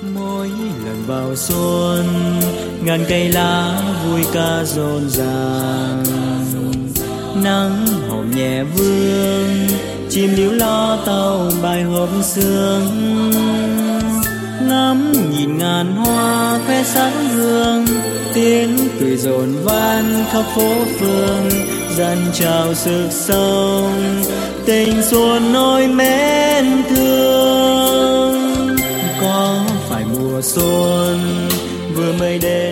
Mỗi lần vào xuân, ngàn cây lá vui ca rộn ràng. Nắng hồng nhẹ vương, chim líu lo tàu bài hộp sương. Ngắm nhìn ngàn hoa khoe sáng hương, tiếng cười rộn vang khắp phố phường. Dần trào sức sống, tình xuân nỗi mến thương. Có phải mùa xuân vừa mới đến